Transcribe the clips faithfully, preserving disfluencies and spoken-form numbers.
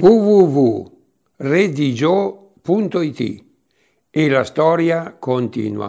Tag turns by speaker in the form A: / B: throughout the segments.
A: w w w punto redigio punto it e la storia continua.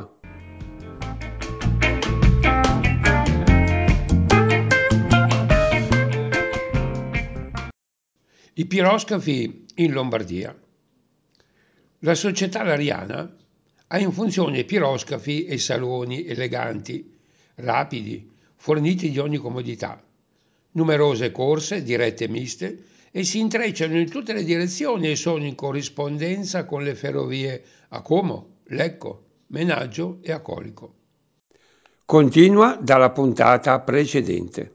A: I piroscafi in Lombardia. La società Lariana ha in funzione piroscafi e saloni eleganti, rapidi, forniti di ogni comodità, numerose corse dirette miste e si intrecciano in tutte le direzioni e sono in corrispondenza con le ferrovie a Como, Lecco, Menaggio e Accolico. Continua dalla puntata precedente.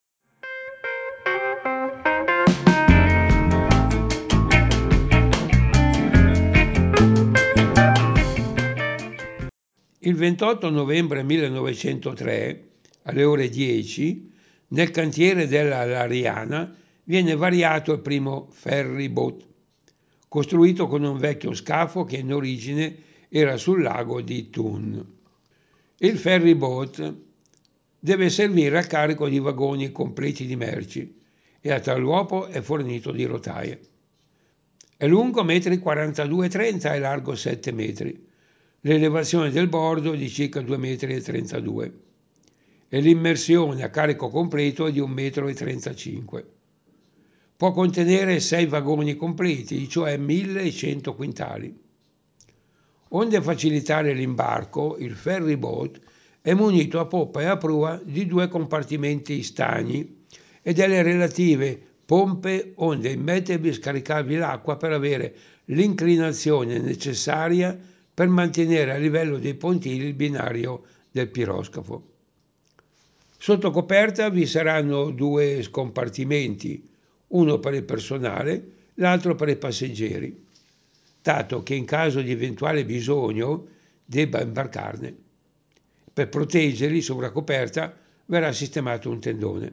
A: Il ventotto novembre millenovecentotre, alle ore dieci, nel cantiere della Lariana viene variato il primo ferry boat, costruito con un vecchio scafo che in origine era sul lago di Thun. Il ferry boat deve servire al carico di vagoni completi di merci e a tal uopo è fornito di rotaie. È lungo quarantadue virgola trenta metri e largo sette metri. L'elevazione del bordo è di circa due virgola trentadue metri e l'immersione a carico completo è di un virgola trentacinque metri. Può contenere sei vagoni completi, cioè millecento quintali. Onde facilitare l'imbarco, il ferry boat è munito a poppa e a prua di due compartimenti stagni e delle relative pompe onde immettervi e scaricarvi l'acqua per avere l'inclinazione necessaria per mantenere a livello dei pontili il binario del piroscafo. Sotto coperta vi saranno due scompartimenti, uno per il personale, l'altro per i passeggeri, dato che in caso di eventuale bisogno debba imbarcarne. Per proteggerli sopra coperta verrà sistemato un tendone.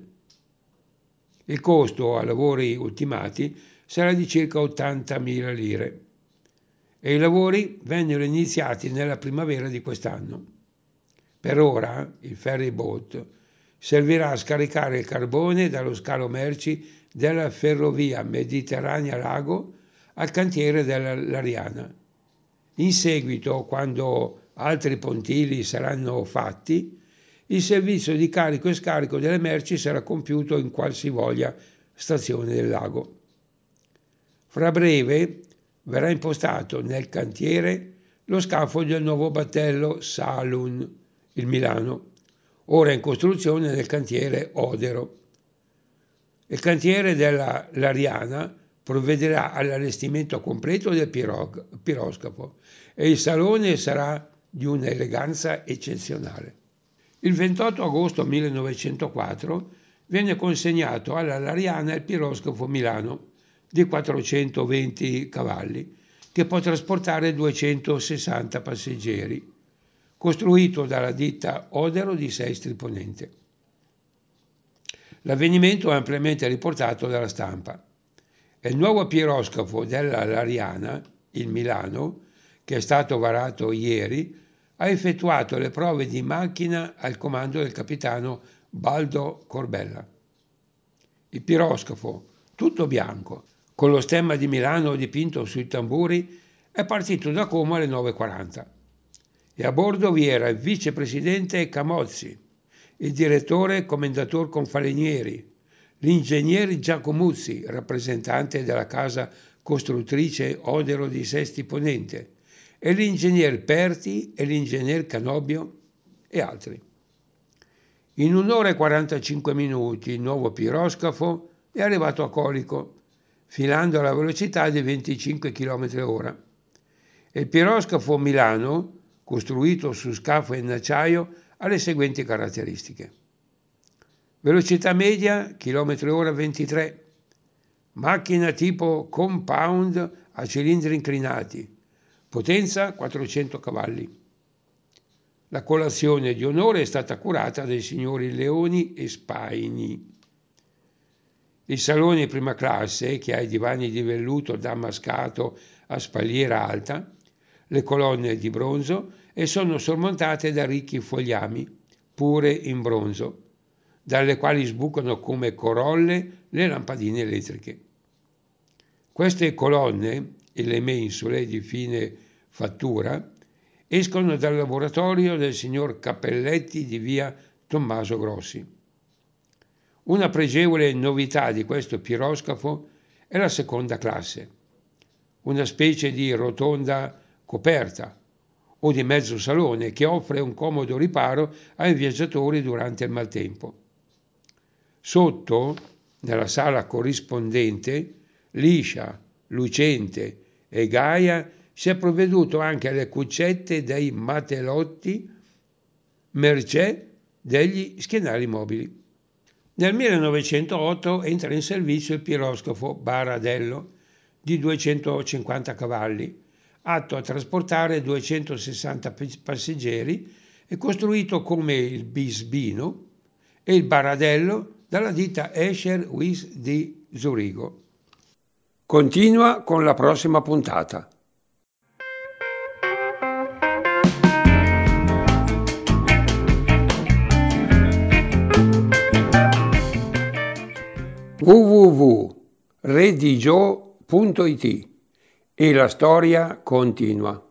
A: Il costo a lavori ultimati sarà di circa ottantamila lire e i lavori vennero iniziati nella primavera di quest'anno. Per ora il ferry boat servirà a scaricare il carbone dallo scalo merci della ferrovia Mediterranea Lago al cantiere della Lariana. In seguito, quando altri pontili saranno fatti, il servizio di carico e scarico delle merci sarà compiuto in qualsivoglia stazione del lago. Fra breve verrà impostato nel cantiere lo scafo del nuovo battello Salun, il Milano, ora in costruzione nel cantiere Odero. Il cantiere della Lariana provvederà all'allestimento completo del piroscafo e il salone sarà di un'eleganza eccezionale. Il ventotto agosto millenovecentoquattro viene consegnato alla Lariana il piroscafo Milano di quattrocentoventi cavalli che può trasportare duecentosessanta passeggeri, costruito dalla ditta Odero di Sestri Ponente. L'avvenimento è ampiamente riportato dalla stampa. E il nuovo piroscafo della Lariana, il Milano, che è stato varato ieri, ha effettuato le prove di macchina al comando del capitano Baldo Corbella. Il piroscafo, tutto bianco, con lo stemma di Milano dipinto sui tamburi, è partito da Como alle nove e quaranta. E a bordo vi era il vicepresidente Camozzi, il direttore commendator Confalinieri, l'ingegner Giacomuzzi, rappresentante della casa costruttrice Odero di Sesti Ponente, e l'ingegner Perti e l'ingegner Canobbio e altri. In un'ora e quarantacinque minuti il nuovo piroscafo è arrivato a Colico, filando alla velocità di venticinque chilometri all'ora. E il piroscafo Milano, costruito su scafo in acciaio, ha le seguenti caratteristiche. Velocità media, chilometri ora ventitré. Macchina tipo compound a cilindri inclinati. Potenza quattrocento cavalli. La colazione di onore è stata curata dai signori Leoni e Spaini. Il salone prima classe, che ha i divani di velluto damascato a spalliera alta, le colonne di bronzo e sono sormontate da ricchi fogliami, pure in bronzo, dalle quali sbucano come corolle le lampadine elettriche. Queste colonne e le mensole di fine fattura escono dal laboratorio del signor Cappelletti di via Tommaso Grossi. Una pregevole novità di questo piroscafo è la seconda classe, una specie di rotonda coperta o di mezzo salone che offre un comodo riparo ai viaggiatori durante il maltempo. Sotto, nella sala corrispondente, liscia, lucente e gaia, si è provveduto anche alle cuccette dei matelotti, mercé degli schienali mobili. Nel millenovecentootto entra in servizio il piroscafo Baradello di duecentocinquanta cavalli, atto a trasportare duecentosessanta passeggeri e costruito come il Bisbino e il Baradello dalla ditta Escher Wyss di Zurigo. Continua con la prossima puntata. w w w punto redigio punto it e la storia continua.